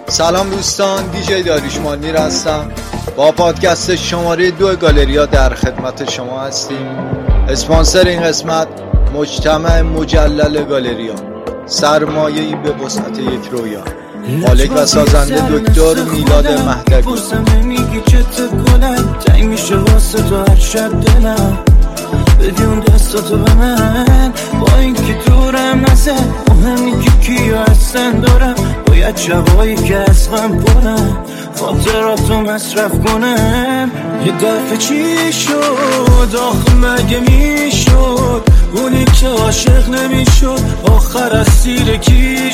سلام دوستان، دیجی داریوش مانیر هستم. با پادکست شماره 2 گالریا در خدمت شما هستیم. اسپانسر این قسمت مجتمع مجلل گالریا، سرمایه‌ای به وسعت یک رویا. مالک و سازنده دکتر میلاد مهدوی. میگی چت گلم تنگ میشه واسه تو هر شب دلم، بدون دستاتو به من با این که دورم نزد. مهمی که کیو هستن دارم، باید شبایی که از غم پرم خاطراتو مصرف کنم. یه دفعه چی شد آخه مگه میشد اونی که عاشق نمیشد آخر اسیر کی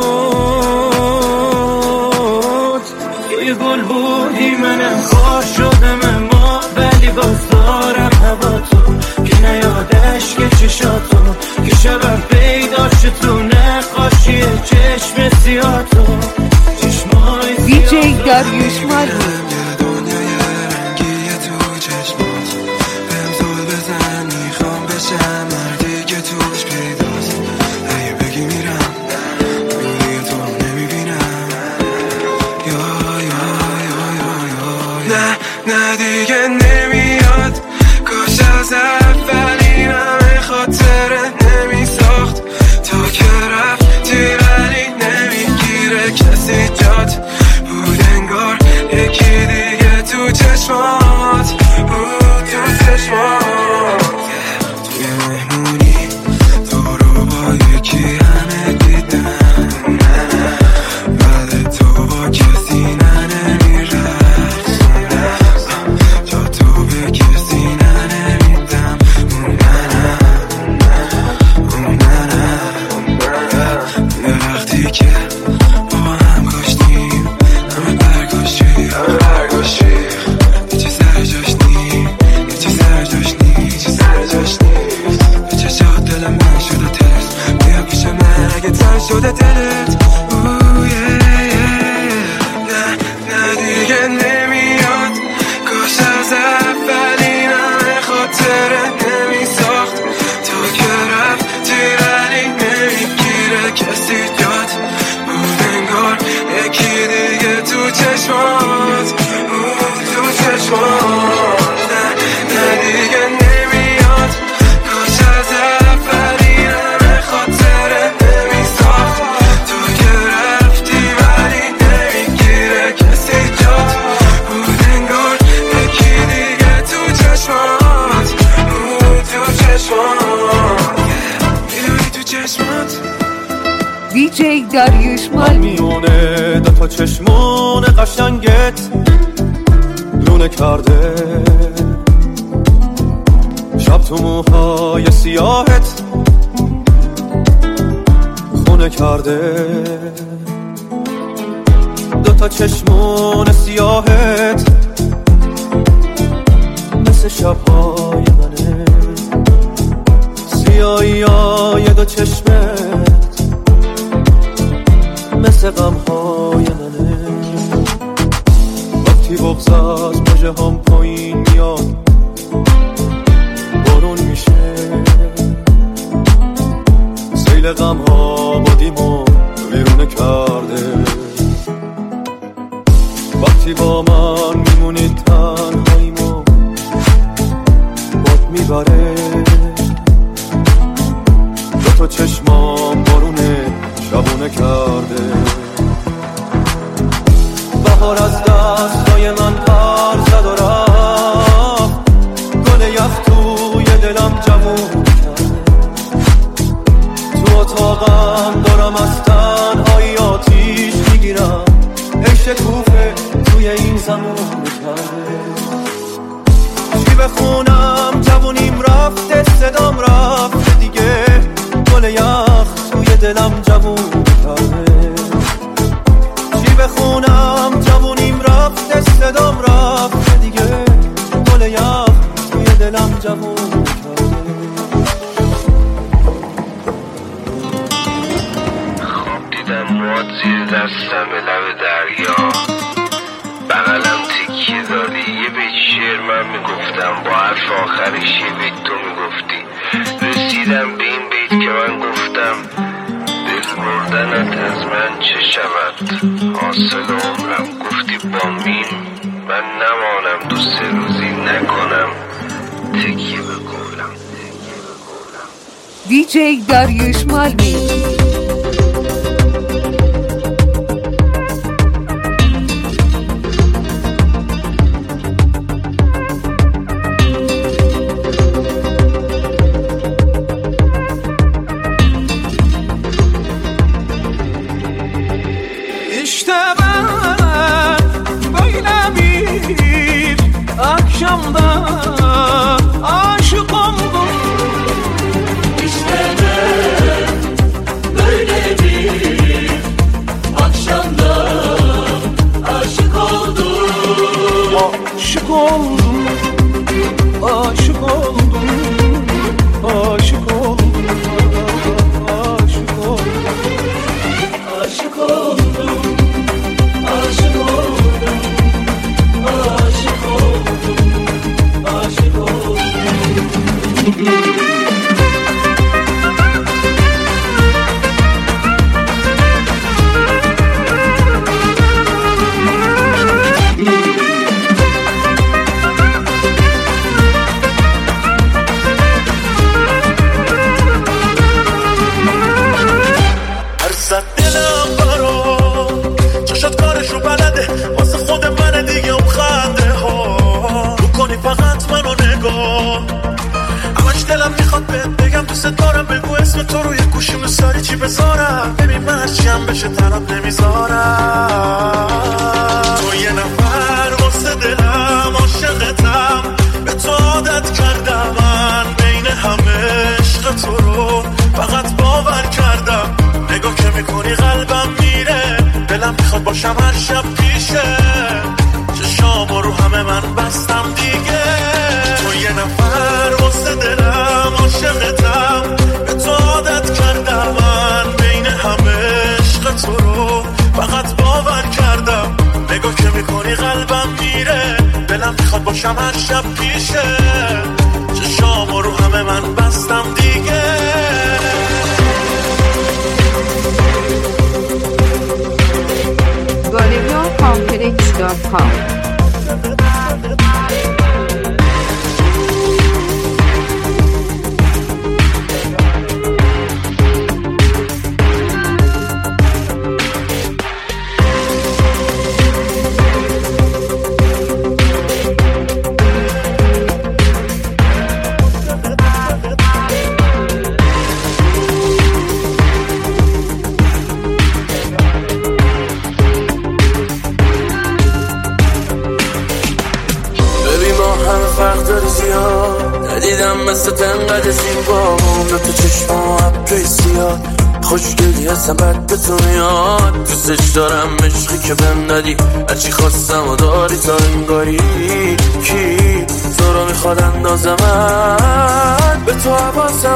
شد؟ یه گل بودی منم خار شدم اما ولی باز دارم هوا تو که نیادش که چشاتو که شبم پیدا شد تو نقاشی چشم سیاه تو چشمای دیجی داریوش مانیر. نه دیگه نمیاد، کاش از اولین همه خاطره نمیساخت. تو که رفتی ولی نمیگیره کسی جات بود، انگار یکی دیگه تو چشمات بود، تو چشمات. توی مهمونی تو رو با یکی همه دیدم، بعد تو با کسی شده دلت. نه دیگه نمیاد، کاش از اولین همه خاطره نمیساخت. تو که رفتی ولی نمیگیره کسی جات بود، انگار یکی دیگه تو چشمات بود، تو چشمات. نه دیگه نمیاد، کاش از اولین همه خاطره دیجی داریوش مانیر. میونه دوتا چشمون قشنگت لونه کرده، شب تو موهای سیاهت خونه کرده. دوتا چشمون سیاهت مثل شبهای منه، سیاهی های دو چشمت مثل غمهای منه. وقتی بغض از مژه هم پایین میاد بارون میشه، سیل غمها بادیمو ویرونه کرده. وقتی با من میمونی تنهاییمو باد میبره، دوتا چشمام بارونه شبونه کرده. بهار از دستای من پر زد و رفت، گل یخ توی دلم جمون کرده. تو اتاقم دارم از تنهایی آتیش میگیرم، ای شکوفه توی این زمون کرده. چی بخونم جوونیم رفته، صدام رفته دیگه، گل یخ توی دلم جوون کرده. چی بخونم جوونیم رفته، صدام رفته دیگه، گل یخ توی دلم جوون کرده. خواب دیدم مواد زیر دستم به لب دریا، بغلم تکیه داری یه بیت شعر من میگفتم، با حرف آخرش یه بیت تو میگفتی. رسیدم به این بیت که من گفتم دل بردنت از من چه شود، سال عمرم گفتی با مین من نمانم، دو سه روزی نکنم تکیه به قولم. دیجی داریوش مالمی. Akşamda aşık oldum. İşte ben böyle bir akşamda aşık oldum. Aşık oldum, aşık oldum, aşık oldum, aşık oldum, aşık oldum, aşık oldum. دلم میخواد بهت بگم دوست دارم، بگو اسم تو روی گوشیم ساری چی بذارم، ببین من هرچیم بشه تنات نمیذارم. تو یه نفر واسه دلم عاشقتم، به تو عادت کردم، من بین همه عشق تو رو فقط باور کردم. نگاه که میکنی قلبم میره، دلم میخواد باشم هر شب پیشه، چشامو رو همه من بستم دیگه. تو یه نفر واسه دلم عاشقتم، به تو عادت کردم، من بین همه عشق تو رو فقط باور کردم. نگاه که میکنی قلبم میره، دلم میخواد باشم هر شب پیشه، چشامو رو همه من بستم دیگه. galeriacomplex.com. ندیدم مثل تنقدر زیبا به تو چشم و ابری زیاد، خوشگلی هستم بد به تو میاد. دوستش دارم عشقی که بهم دادی، هرچی خواستم و داری تا انگاری. کی تو رو میخواد اندازمت، به تو حواسمت،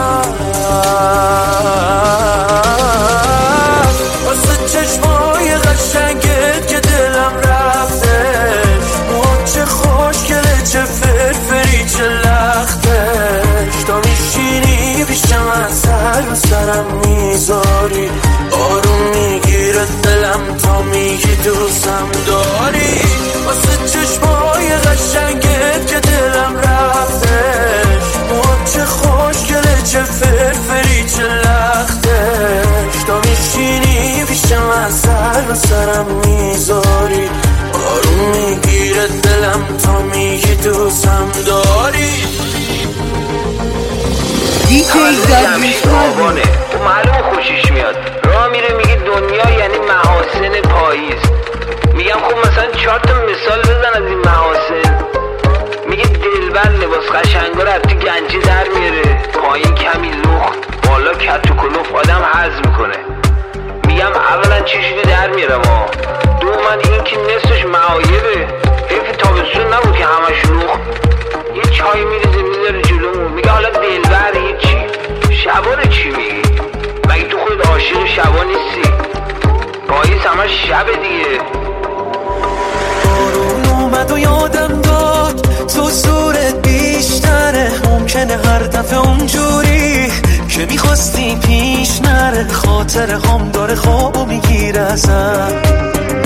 واسه چشمای قشنگت که دلم رفتش، چه خوشگله چه فرفری چه لختش. تا میشینی پیشم اثر و سرم میذاری، آروم میگیره دلم تا میگی دوستم داری. واسه چشمای قشنگت که دلم رفتش، چه خوشگله چه فرفری چه لختش. تا میشینی پیشم اثر و سرم میذاری، آروم میگیره دلم تا میگی دوستم داری. جمشید آبانه تو معلوم خوشش میاد، راه میره میگه دنیا یعنی محاسن پاییز. میگم خب مثلا 4 تا مثال بزن از این محاسن. میگه دلبر لباس قشنگا رو تو گنجی در میاره، پایین کمی لخت بالا کت و کلوف آدم هضم میکنه. میگم اولا چشمی در میارم ها، دومن این که نصفش معایبه، حیف تابستون نبود که همش لخت. یه چای میریزه میذاره جلومون، میگه حالا دلبر هیچی، شبا رو چی میگی؟ مگه تو خود عاشق شبا نیستی؟ پاییز همش شب دیگه. بارون اومد و یادم داد تو زورت بیشتره، ممکنه هر دفعه اونجوری که میخواستی پیش نره. خاطره هم داره خوابو میگیره ازم،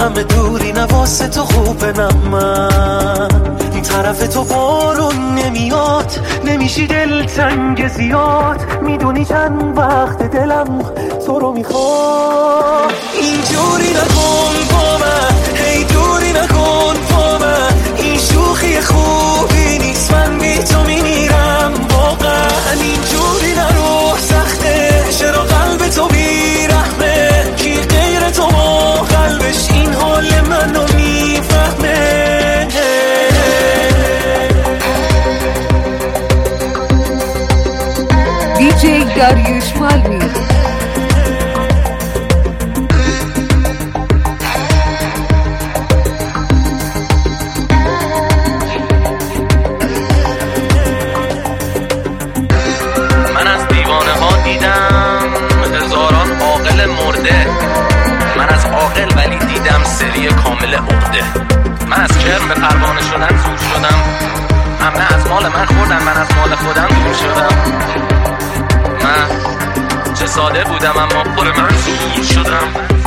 همه دوری نواسه تو خوبه من این طرف تو بارون نمیاد نمیشی دلتنگ زیاد میدونی چند وقت دلم تو رو میخواد اینجوری نکن با من هی دوری نکن با من این شوخی خوبی نیست من بی تو میمیرم واقعا اینجوری نرو سخته چرا قلب تو بیرحمه کی غیر تو ما قلبش این حال منو میفهمه دیجی داریوش مالمی کامل عقده من از کرم به پروانه شدن زور شدم همه از مال من خوردن من از مال خودم دور شدم من چه ساده بودم اما پر من زور شدم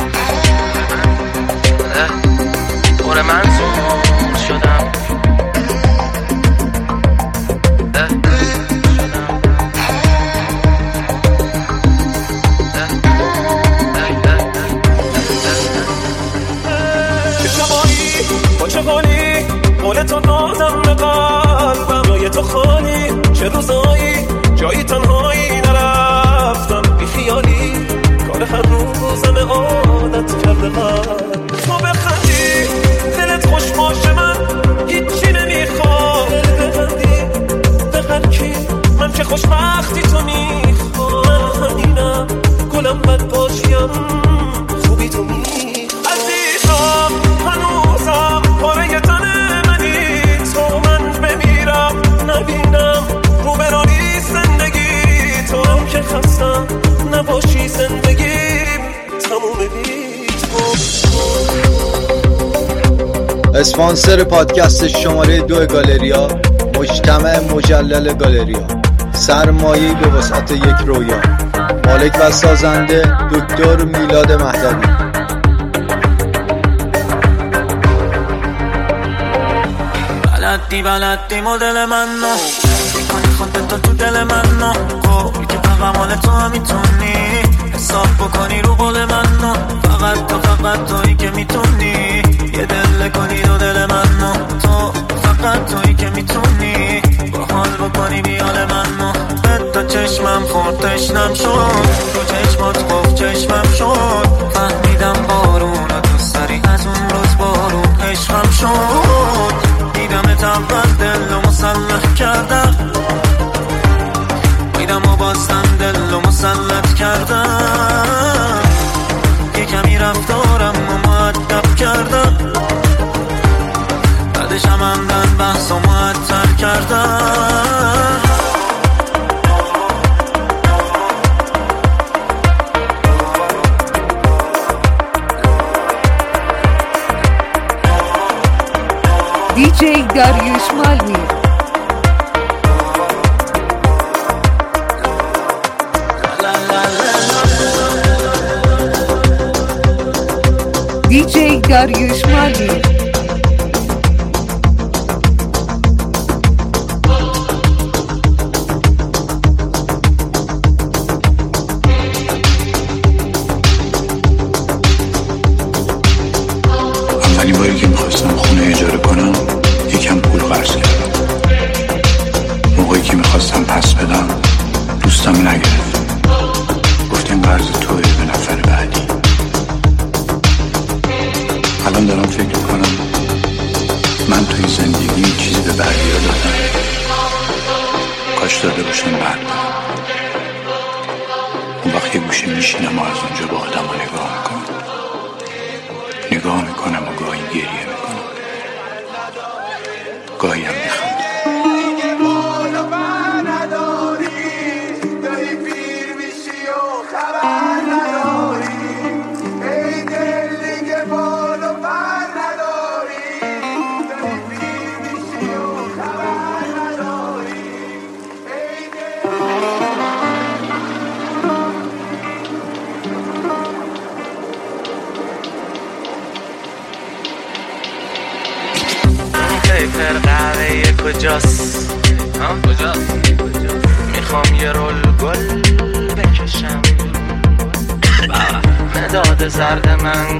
پر من زور شدم چه حالی قول تو دادم به قلبم جای تو خالی چه روزایی جایی تنهایی نرفتم بی خیالی کار هر روزم عادت کرده قلب تو بخندی دلت خوش باشه من هیچی نمیخوام بخندی به هر کی من که خوشبختی تو میخوام من همینم گلم بد باشیم خوبی تو عزیزم هنوزم پاره تن منی تو من بمیرم نبینم رو برانی زندگی تو هم که خستم نباشی زندگیم تموم بی تو اسپانسر پادکست شماره 2 گالریا مجتمع مجلل گالریا سرمایه‌ای به وسعت یک رویا مالک و سازنده دکتر میلاد مهدوی بلدی مدل من نو میکنی خودتو تو دل من نو قول که فقط مال تو هم میتونی حساب بکنی رو قول من نو فقط تویی که میتونی یه دل کنی دو دل من نو تو فقط تویی که میتونی با حال بکنی بیال من نو تا چشمم خورد تشنم شد تو چشمات گفت چشمم شد فهمیدم بارون و دوست داری از اون روز بارون عشقم شد دیدم اول دل و مسلح کردم دیدم و باستن دل و مسلط کردم یه کمی رفتارم و مؤدب کردم بعدش هم همدن بحث و معطل کردم دیجی داریوش مالمی دیجی داریوش مالمی اولین باری که میخواستم خونه اجاره کنم یکم پول قرض کردم موقعی که میخواستم پس بدم دوستم نگرفت گفت این قرض توه به نفر بعدی الان دارم فکر میکنم من توی زندگی چیزی به بقیه دادم کاش داده باشم بعد اون وقت یه گوشه میشینم و از اونجا با آدم رو نگاه میکنم و گاهی گریه میکنم گاهی هم میخوام آخر قهوه کجاست؟ میخوام یه رول گل بکشم، مداد زرد من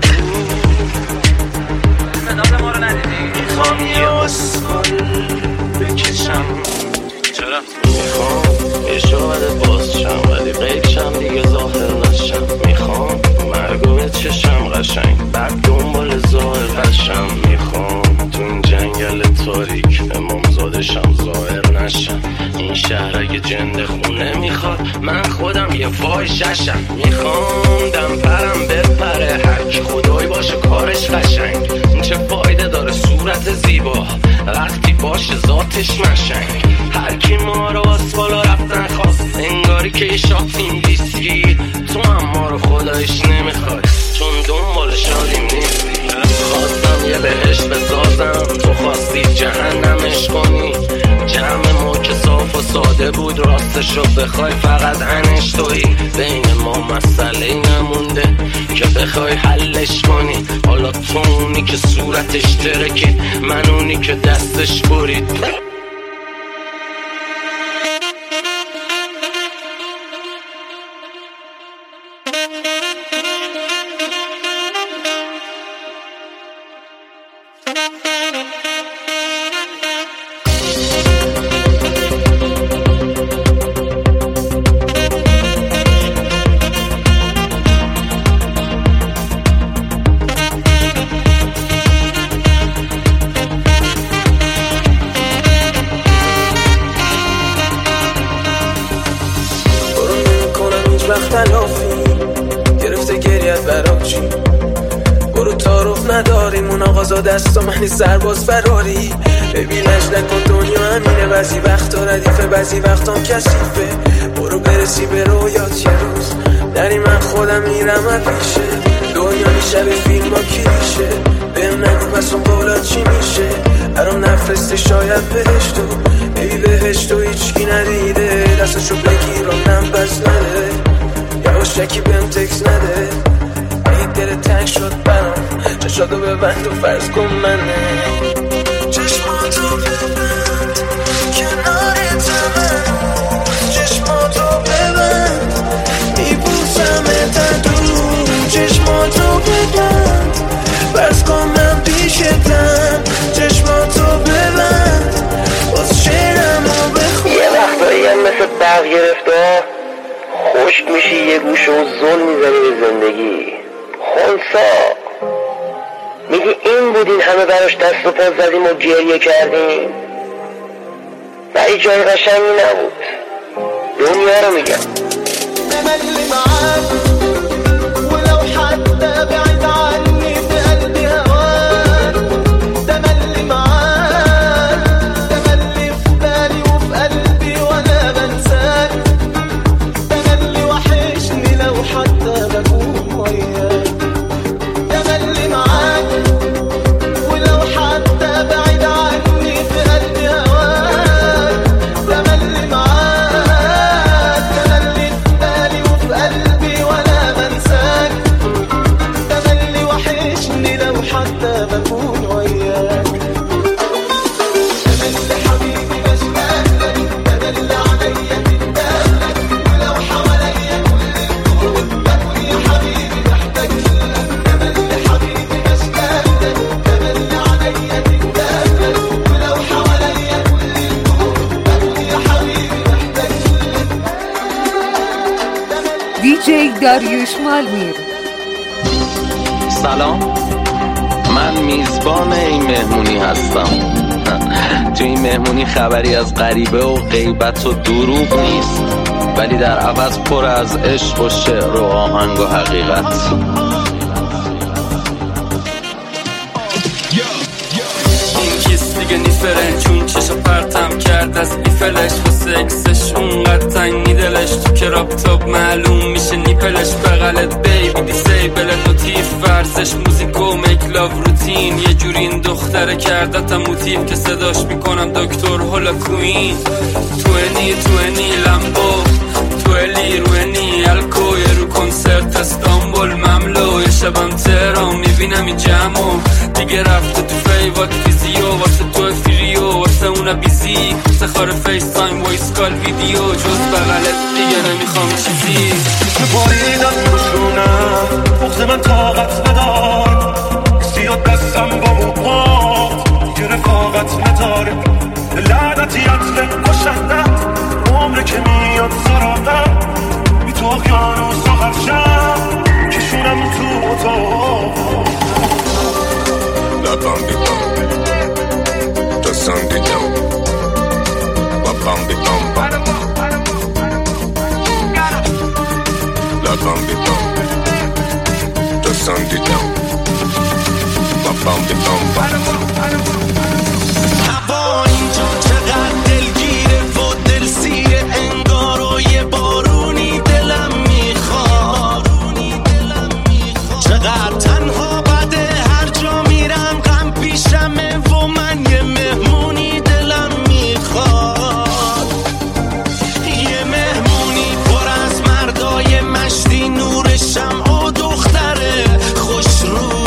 مداد ما رو ندیدی. میخوام یه اسکل بکشم. چرا؟ میخوام یه شاید باز شم ولی قید شم دیگه ظاهر نشم. میخوام مرگوه چشم قشنگ بعد دنبال ظاهر قشم. میخوام تو این جنگل تاریک امامزادشم ظاهر نشم. این شهر اگه جنده خونه میخواد من خودم یه فاحشه‌شم. میخوام دم پرم بپره هرکی خدای باشه کارش قشنگ. چه فایده داره صورت زیبا وقتی باشه ذاتش مشنگ. هرکی ما رو از بالا رفتن خواست انگاری که یه شاتیم ویسکی. تو هم ما رو خدایش نمیخوای چون دنبال شادیم نیستی. خواستم یه بهشت بسازم تو خواستی جهنمش کنی. جمع ما که صاف و ساده بود راستشو بخوای فقط انش تویی. بین ما مسئله نمونده که بخوای حلش کنی. حالا تو اونی که صورتش ترکید من اونی که دستش برید. گرفته گریت برام چی؟ برو تعارف نداریم اون آقازا دست و منی سرباز فراری. ببینش نکن دنیا همینه بعضی وقتا ردیفه بعضی وقتا کثیفه. برو برسی به رویات یه روز نری من خودم میرم پیشه. دنیا میشه به فیلم ها کلیشه. بهم نگو پس اون قولات چی میشه. برام نفرسته شاید بهشتو ببی بهشتو هیچکی ندیده. دستشو بگیرم پس نده یواشکی بهم تکس نده. ای دل تنگ شد برام چشاتو ببند و فرض کن منه. چشماتو ببند کنارتم هنوز. چشماتو ببند میبوسمت دور. چشماتو ببند فرض کن من پیشتم. چشماتو ببند باز شعرمو بخون. یه وقتایی هم مثل برق گرفته خشک میشی یه گوش و زل میزنی به زندگی. خونسا میگی این بودین همه براش دست و پا زدیم و گریه کردیم ولی جای قشنگی نبود. دنیا رو میگم تملي معاك ولو حتى بعيد عني في قلبي هواك. تملي معاك تملي في بالي وفي قلبي وانا بنساك. تملي وحشني لو حتى بكون وياك. تملي معاك ولو حتى بعيد عني في قلبي هواك. تملي معاك تملي في بالي وفي قلبي وانا بنساك. تملي وحشني لو حتى بكون وياك. تملي حبيبي بشتاق لك. تملي عليا تندهلك ولو حواليا كل الكون بكون يا حبيبي محتاج لك. تملي حبيبي بشتاق لك. تملي عليا تندهلك ولو حواليا كل الكون بكون يا حبيبي محتاج لك. DJ داریوش مالمیر. سلام، من میزبان این مهمونی هستم. تو این مهمونی خبری از غریبه و غیبت و دروغ نیست ولی در عوض پر از عشق و شعر و آهنگ و حقیقت. این کیس دیگه نیفرن چون چشا پرتم کرد از ایفلش و سکسش اونقدر تنگی دلش تو کراب تاب معلوم میشه نیپلش. بغلت بیبی دیسیبل نوتیف ورزش موزیک و میکلاو روتین. یه جوری این دختره کردتم موتیف که صداش میکنم دکتر هولا کوین. توینی لمبو تولی روینی الکو یه رو کنسرت استانبول مملو. یه شبم تهران میبینم این جمعو دیگه رفته تو فیوات فیزیو واسه تو فیری مهمون بیزی افتخار فیس تایم وایس کال ویدیو جز بغلت دیگه نمیخوام چیزی باریدم روشونم بغض من طاقت ندار سیاد دستم با موقات یه رفاقت نداره لعنتیت کشندم عمره که میاد سراغم بی تو اقیانوس و هرشم کشونم تو اتاق لبم بیدم دستم دیدم لبم بیدم لبم بیدم دستم دیدم لبم بیدم هوا اینجا چقدر دلگیره و دل سیره انگار و یه بارونی دلم میخواد چقدر تنها بده هر جا میرم غم پیشمه و من یه مهمونی دلم میخواد یه مهمونی پر از مردای مشتی نور شمع و دختره خوش رو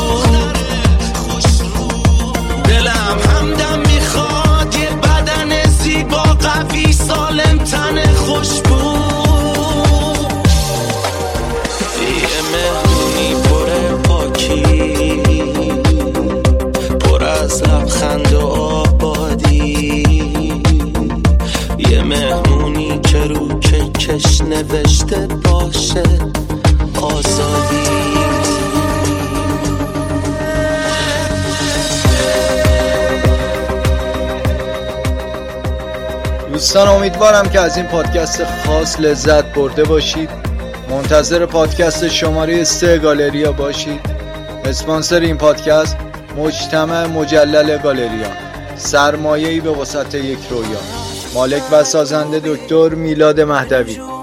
دلم همدم میخواد یه بدن زیبا قوی سالم تن خوشبو یه مهمونی پر پاکی پر از لبخند و آبادی یه مهمونی که رو کش نوشته باشه آزادی دوستان امیدوارم که از این پادکست خاص لذت برده باشید. منتظر پادکست شماره 3 گالریا باشید. اسپانسر این پادکست مجتمع مجلل گالریا، سرمایه‌ای به وسعت یک رویا. مالک و سازنده دکتر میلاد مهدوی.